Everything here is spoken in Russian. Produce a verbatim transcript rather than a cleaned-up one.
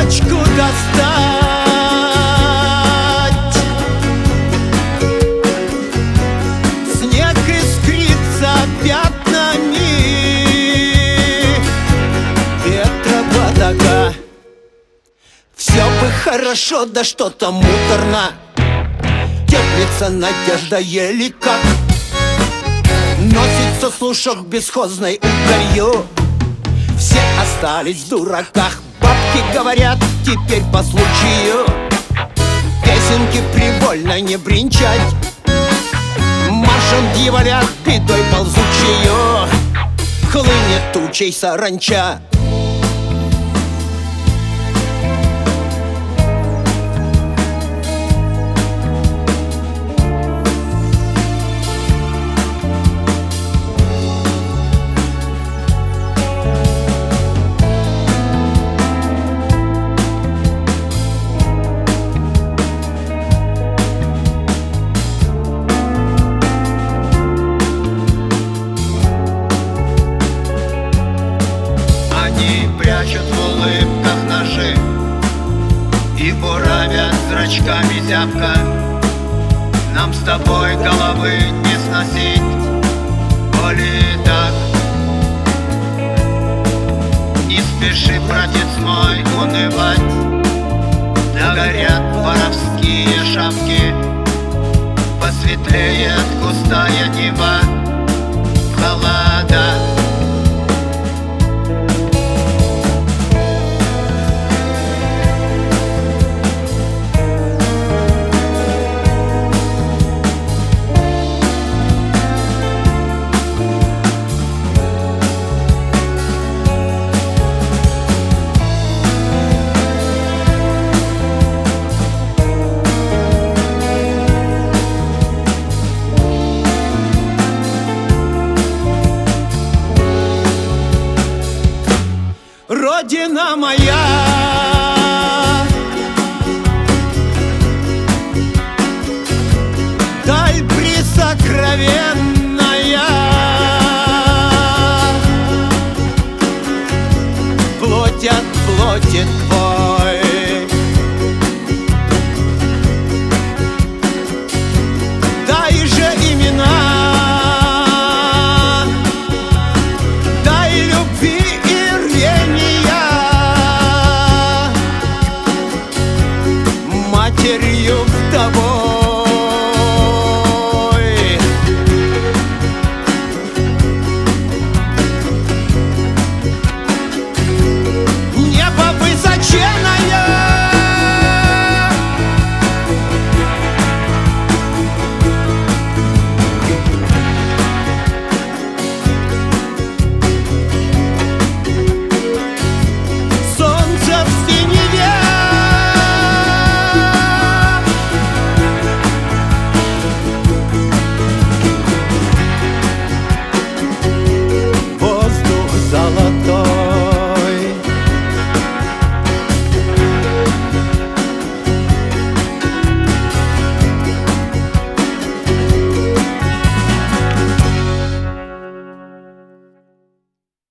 бочку достать. Снег искрится пятнами ветра потока. Все бы хорошо, да что-то муторно. Теплится надежда еле как. Носится слушок бесхозной угорью. Все остались в дураках. Бабки говорят теперь по случаю. Песенки привольно не бренчать. Маршем дьяволят бедой ползучею. Хлынет тучей саранча. Прячут в улыбках ножи и буравят зрачками зябко. Нам с тобой головы не сносить, коли так. Не спеши, братец мой, унывать. Догорят воровские шапки, посветлеет густая нева. Холода. Родина моя, даль пресокровенная, плоть от плоти